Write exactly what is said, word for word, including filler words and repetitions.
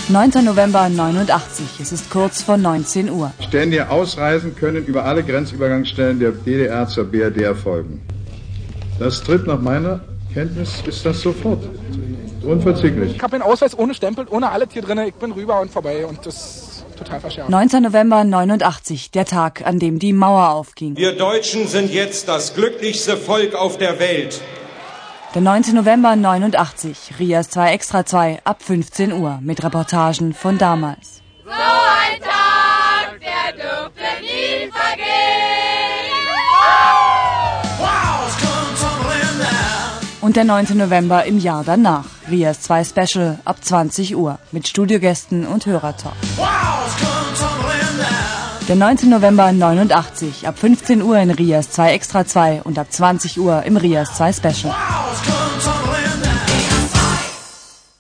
neunter November neunundachtzig, es ist kurz vor neunzehn Uhr. Ständige Ausreisen können über alle Grenzübergangsstellen der D D R zur B R D erfolgen. Das tritt nach meiner Kenntnis, ist das sofort. Unverzüglich. Ich habe einen Ausweis ohne Stempel, ohne alles hier drin. Ich bin rüber und vorbei und das ist total verschärft. neunter November neunundachtzig, der Tag, an dem die Mauer aufging. Wir Deutschen sind jetzt das glücklichste Volk auf der Welt. Der neunter November neunundachtzig, RIAS zwei Extra zwei, ab fünfzehn Uhr, mit Reportagen von damals. So ein Tag, der dürfte nie vergehen. Und der neunter November im Jahr danach, RIAS zwei Special, ab zwanzig Uhr, mit Studiogästen und Hörertalk. Der neunter November neunundachtzig, ab fünfzehn Uhr in RIAS zwei Extra zwei und ab zwanzig Uhr im RIAS zwei Special.